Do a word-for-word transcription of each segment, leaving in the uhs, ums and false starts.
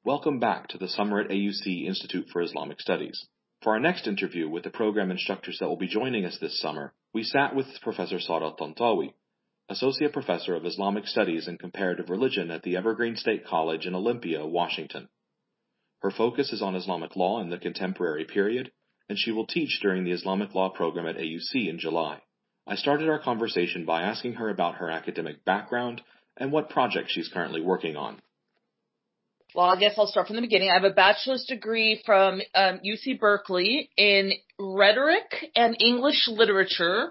Welcome back to the Summer at A U C Institute for Islamic Studies. For our next interview with the program instructors that will be joining us this summer, we sat with Professor Sara Tantawi, Associate Professor of Islamic Studies and Comparative Religion at the Evergreen State College in Olympia, Washington. Her focus is on Islamic law in the contemporary period, and she will teach during the Islamic law program at A U C in July. I started our conversation by asking her about her academic background and what project she's currently working on. Well, I guess I'll start from the beginning. I have a bachelor's degree from um, U C Berkeley in rhetoric and English literature.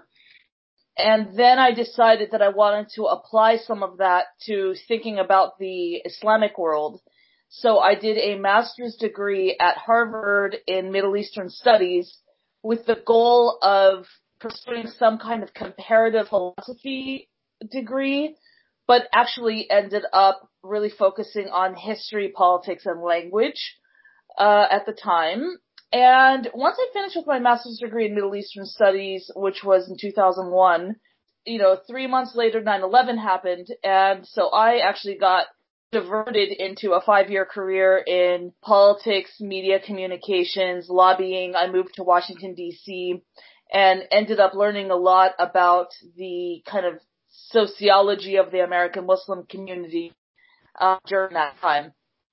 And then I decided that I wanted to apply some of that to thinking about the Islamic world. So I did a master's degree at Harvard in Middle Eastern Studies with the goal of pursuing some kind of comparative philosophy degree, but actually ended up really focusing on history, politics, and language uh, at the time. And once I finished with my master's degree in Middle Eastern Studies, which was in two thousand one, you know, three months later, nine eleven happened, and so I actually got diverted into a five-year career in politics, media communications, lobbying. I moved to Washington, D C, and ended up learning a lot about the kind of sociology of the American Muslim community uh, during that time.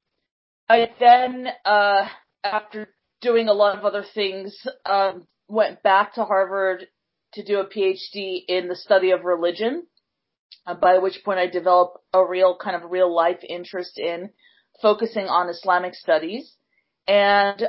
I then, uh, after doing a lot of other things, um, went back to Harvard to do a PhD in the study of religion, uh, by which point I developed a real kind of real life interest in focusing on Islamic studies. And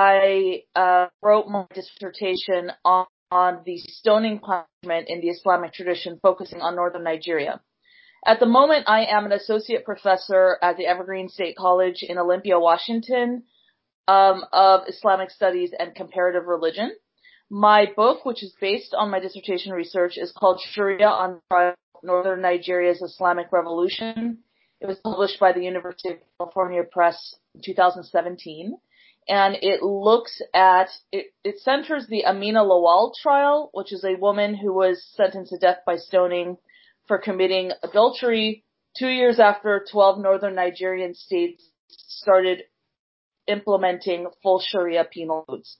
I uh, wrote my dissertation on, on the stoning punishment in the Islamic tradition, focusing on northern Nigeria. At the moment, I am an associate professor at the Evergreen State College in Olympia, Washington, um, of Islamic Studies and Comparative Religion. My book, which is based on my dissertation research, is called Sharia on Trial: Northern Nigeria's Islamic Revolution. It was published by the University of California Press in two thousand seventeen. And it looks at, it, it centers the Amina Lawal trial, which is a woman who was sentenced to death by stoning for committing adultery two years after twelve northern Nigerian states started implementing full Sharia penal codes.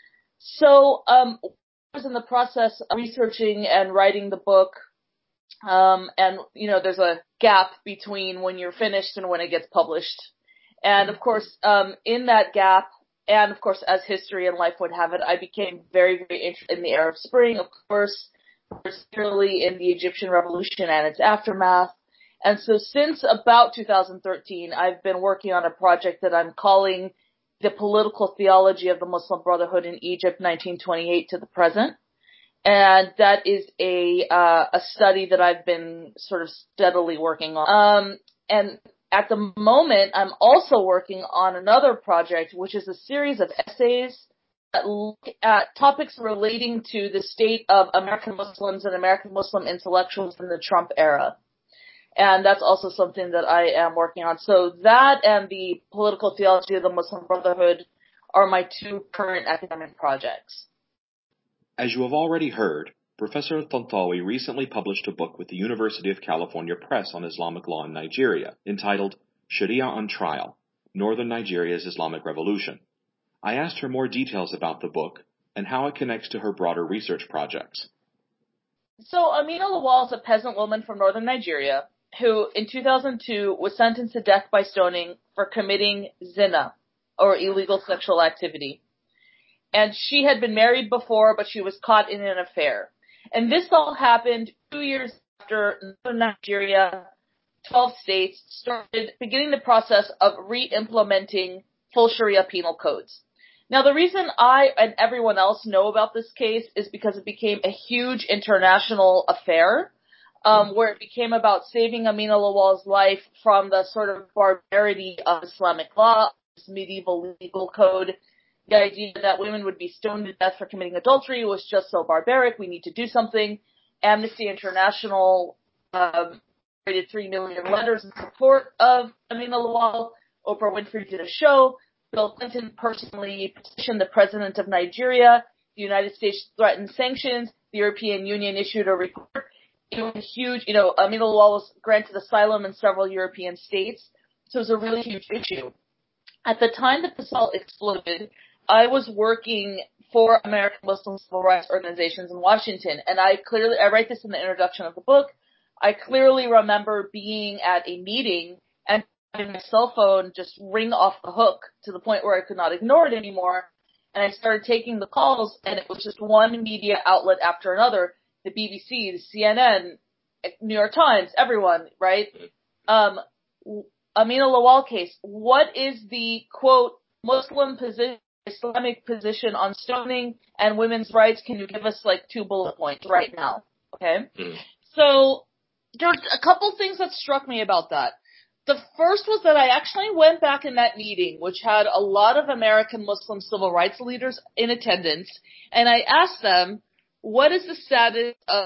So um, I was in the process of researching and writing the book, um, and, you know, there's a gap between when you're finished and when it gets published. And, of course, um, in that gap, and, of course, as history and life would have it, I became very, very interested in the Arab Spring, of course, particularly in the Egyptian Revolution and its aftermath. And so since about two thousand thirteen, I've been working on a project that I'm calling The Political Theology of the Muslim Brotherhood in Egypt, nineteen twenty-eight to the present. And that is a uh, a study that I've been sort of steadily working on. Um, and at the moment, I'm also working on another project, which is a series of essays that look at topics relating to the state of American Muslims and American Muslim intellectuals in the Trump era. And that's also something that I am working on. So that and the Political Theology of the Muslim Brotherhood are my two current academic projects. As you have already heard, Professor Tantawi recently published a book with the University of California Press on Islamic law in Nigeria, entitled Sharia on Trial: Northern Nigeria's Islamic Revolution. I asked her more details about the book and how it connects to her broader research projects. So Amina Lawal is a peasant woman from northern Nigeria who, in two thousand two, was sentenced to death by stoning for committing zina, or illegal sexual activity. And she had been married before, but she was caught in an affair. And this all happened two years after northern Nigeria, twelve states, started beginning the process of re-implementing full Sharia penal codes. Now, the reason I and everyone else know about this case is because it became a huge international affair, um, where it became about saving Amina Lawal's life from the sort of barbarity of Islamic law, this medieval legal code. The idea that women would be stoned to death for committing adultery was just so barbaric. We need to do something. Amnesty International um, created three million letters in support of Amina Lawal. Oprah Winfrey did a show. Bill Clinton personally petitioned the president of Nigeria. The United States threatened sanctions. The European Union issued a report. It was a huge, you know, Amina Lawal was granted asylum in several European states. So it was a really huge issue. At the time that this all exploded, I was working for American Muslim civil rights organizations in Washington, and I clearly, I write this in the introduction of the book, I clearly remember being at a meeting and having my cell phone just ring off the hook to the point where I could not ignore it anymore, and I started taking the calls, and it was just one media outlet after another, the B B C, the C N N, New York Times, everyone, right? Um, Amina Lawal case. What is the, quote, Muslim position, Islamic position on stoning and women's rights? Can you give us like two bullet points right now? Okay. Mm. So there's a couple things that struck me about that. The first was that I actually went back in that meeting, which had a lot of American Muslim civil rights leaders in attendance, and I asked them, what is the status of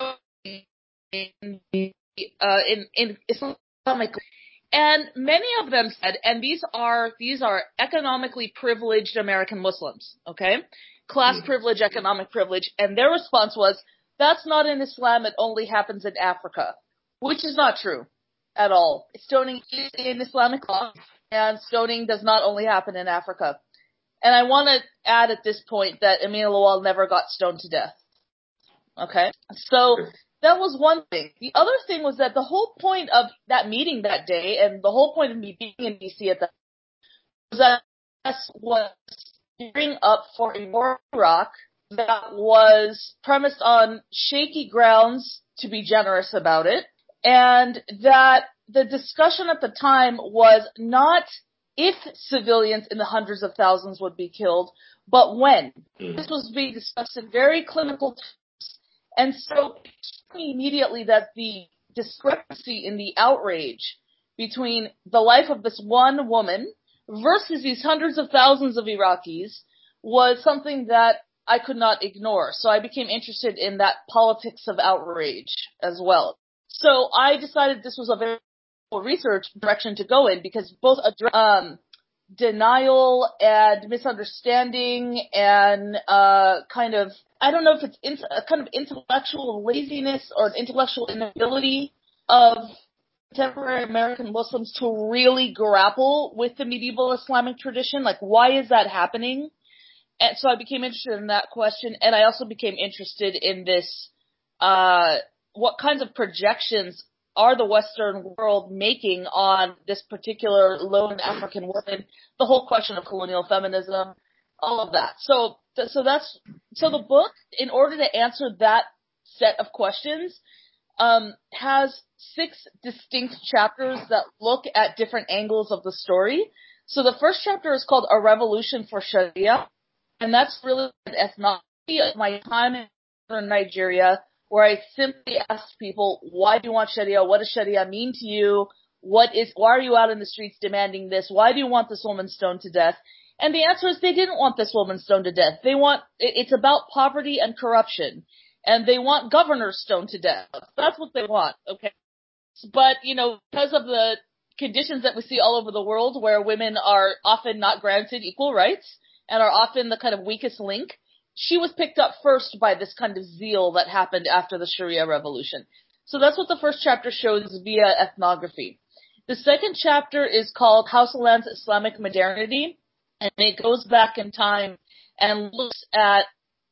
in, uh, in, in Islamic? And many of them said, and these are, these are economically privileged American Muslims, okay? Class mm-hmm. privilege, economic privilege, and their response was, that's not in Islam, it only happens in Africa. Which is not true at all. Stoning is in Islamic law, and stoning does not only happen in Africa. And I want to add at this point that Amina Lawal never got stoned to death. Okay? So, that was one thing. The other thing was that the whole point of that meeting that day, and the whole point of me being in D C at that was that this was gearing up for a war in Iraq that was premised on shaky grounds, to be generous about it, and that the discussion at the time was not if civilians in the hundreds of thousands would be killed, but when. Mm. This was being discussed in very clinical terms. And so it struck me immediately that the discrepancy in the outrage between the life of this one woman versus these hundreds of thousands of Iraqis was something that I could not ignore. So I became interested in that politics of outrage as well. So I decided this was a very cool research direction to go in because both um, denial and misunderstanding and uh, kind of, I don't know if it's in, a kind of intellectual laziness or an intellectual inability of contemporary American Muslims to really grapple with the medieval Islamic tradition. Like, why is that happening? And so I became interested in that question, and I also became interested in this, uh, what kinds of projections are the Western world making on this particular lone African woman, the whole question of colonial feminism, all of that. So, so that's, so the book, in order to answer that set of questions, um, has six distinct chapters that look at different angles of the story. So the first chapter is called A Revolution for Sharia. And that's really an ethnography of my time in Nigeria, where I simply asked people, why do you want Sharia? What does Sharia mean to you? What is, why are you out in the streets demanding this? Why do you want this woman stoned to death? And the answer is they didn't want this woman stoned to death. They want, it's about poverty and corruption. And they want governors stoned to death. That's what they want, okay? But, you know, because of the conditions that we see all over the world where women are often not granted equal rights, and are often the kind of weakest link, she was picked up first by this kind of zeal that happened after the Sharia revolution. So that's what the first chapter shows via ethnography. The second chapter is called Hausaland's Islamic Modernity, and it goes back in time and looks at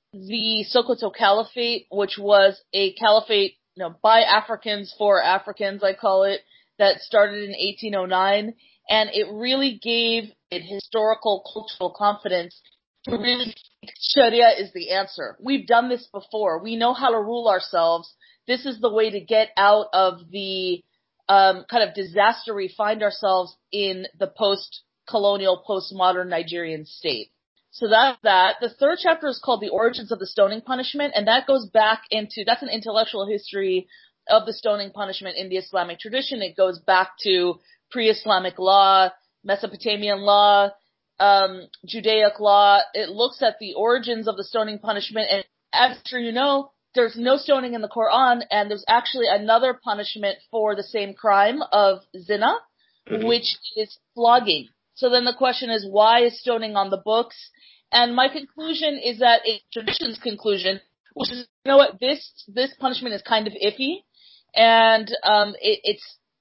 the Sokoto Caliphate, which was a caliphate, you know, by Africans for Africans, I call it, that started in eighteen oh nine. And it really gave it historical, cultural confidence to really think Sharia is the answer. We've done this before. We know how to rule ourselves. This is the way to get out of the um, kind of disaster we find ourselves in the post-colonial, post-modern Nigerian state. So that's that. The third chapter is called The Origins of the Stoning Punishment, and that goes back into, that's an intellectual history of the stoning punishment in the Islamic tradition. It goes back to pre-Islamic law, Mesopotamian law, um, Judaic law. It looks at the origins of the stoning punishment, and as sure you know, there's no stoning in the Quran, and there's actually another punishment for the same crime of zina, mm-hmm. which is flogging. So then the question is, why is stoning on the books? And my conclusion is that it's tradition's conclusion, which is, you know what, this this punishment is kind of iffy, and um, it, it's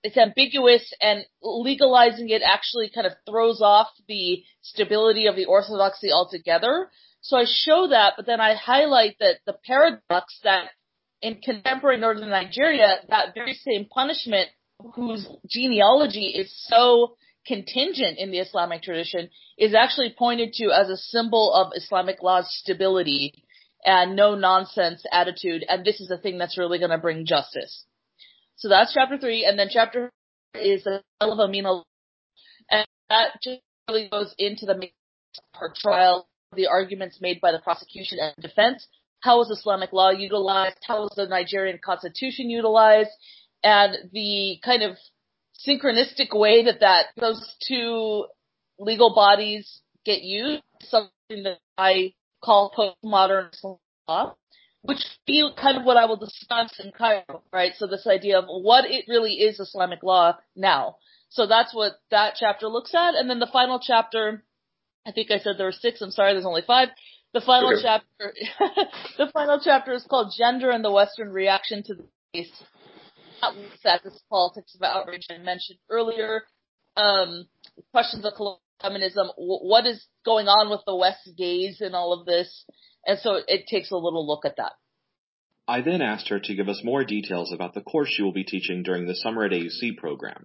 it's ambiguous, and legalizing it actually kind of throws off the stability of the orthodoxy altogether. So I show that, but then I highlight that the paradox that in contemporary northern Nigeria, that very same punishment, whose genealogy is so contingent in the Islamic tradition, is actually pointed to as a symbol of Islamic law's stability and no nonsense attitude, and this is the thing that's really going to bring justice. So that's chapter three, and then chapter four is the trial of Amina, and that just really goes into the her trial, the arguments made by the prosecution and defense. How was Islamic law utilized? How was the Nigerian constitution utilized? And the kind of synchronistic way that, that those two legal bodies get used, something that I call postmodern Islamic law, which be kind of what I will discuss in Cairo, right? So this idea of what it really is Islamic law now. So that's what that chapter looks at. And then the final chapter, I think I said there were six, I'm sorry, there's only five. The final okay. chapter, the final chapter is called Gender and the Western Reaction to the Case. That looks at this politics of outrage I mentioned earlier, um, questions of colonial feminism, what is going on with the West's gaze in all of this, and so it takes a little look at that. I then asked her to give us more details about the course she will be teaching during the Summer at A U C program.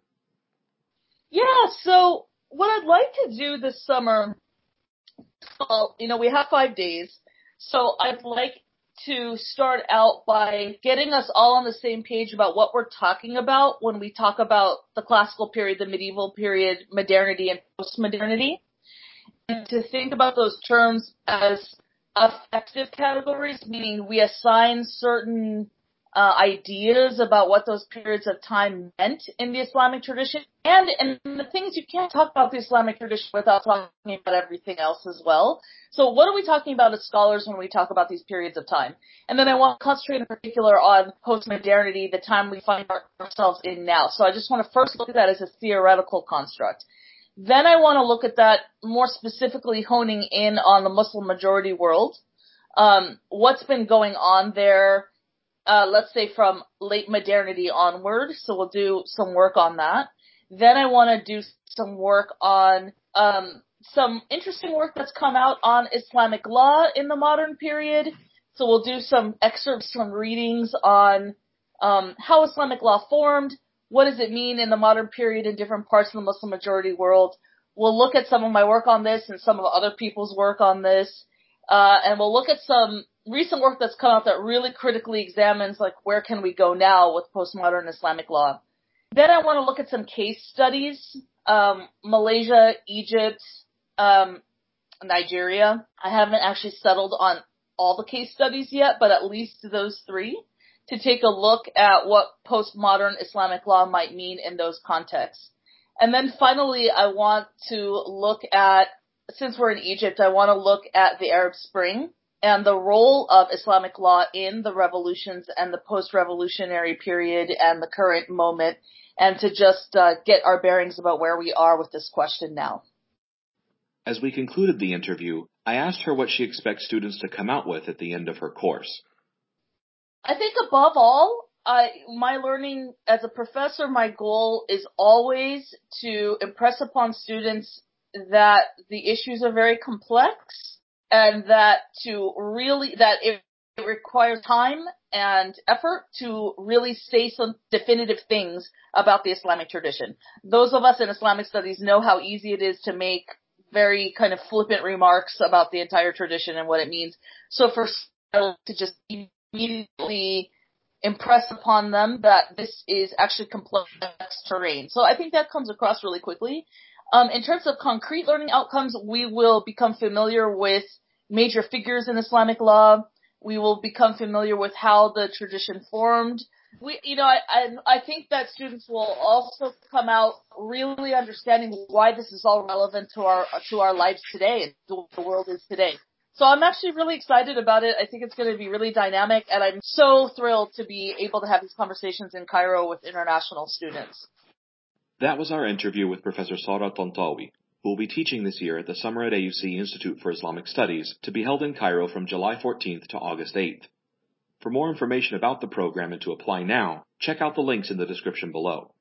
Yeah, so what I'd like to do this summer, well, you know, we have five days, so I'd like to start out by getting us all on the same page about what we're talking about when we talk about the classical period, the medieval period, modernity, and postmodernity, and to think about those terms as affective categories, meaning we assign certain uh, ideas about what those periods of time meant in the Islamic tradition, and, and the things you can't talk about the Islamic tradition without talking about everything else as well. So what are we talking about as scholars when we talk about these periods of time? And then I want to concentrate in particular on postmodernity, the time we find ourselves in now. So I just want to first look at that as a theoretical construct. Then I want to look at that more specifically, honing in on the Muslim majority world. Um, what's been going on there, uh, let's say from late modernity onward. So we'll do some work on that. Then I want to do some work on um, some interesting work that's come out on Islamic law in the modern period. So we'll do some excerpts from readings on um, how Islamic law formed. What does it mean in the modern period in different parts of the Muslim majority world? We'll look at some of my work on this and some of other people's work on this. Uh, and we'll look at some recent work that's come out that really critically examines, like, where can we go now with postmodern Islamic law. Then I want to look at some case studies, um, Malaysia, Egypt, um, Nigeria. I haven't actually settled on all the case studies yet, but at least those three, to take a look at what postmodern Islamic law might mean in those contexts. And then finally, I want to look at, since we're in Egypt, I want to look at the Arab Spring and the role of Islamic law in the revolutions and the post-revolutionary period and the current moment, and to just uh, get our bearings about where we are with this question now. As we concluded the interview, I asked her what she expects students to come out with at the end of her course. I think above all, I, my learning as a professor, my goal is always to impress upon students that the issues are very complex and that to really, that it, it requires time and effort to really say some definitive things about the Islamic tradition. Those of us in Islamic studies know how easy it is to make very kind of flippant remarks about the entire tradition and what it means. So for to just immediately impress upon them that this is actually complex terrain. So I think that comes across really quickly. Um, in terms of concrete learning outcomes, we will become familiar with major figures in Islamic law. We will become familiar with how the tradition formed. We, you know, I, I, I think that students will also come out really understanding why this is all relevant to our, to our lives today and to what the world is today. So I'm actually really excited about it. I think it's going to be really dynamic, and I'm so thrilled to be able to have these conversations in Cairo with international students. That was our interview with Professor Sara Tantawi, who will be teaching this year at the Summer at A U C Institute for Islamic Studies, to be held in Cairo from July fourteenth to August eighth. For more information about the program and to apply now, check out the links in the description below.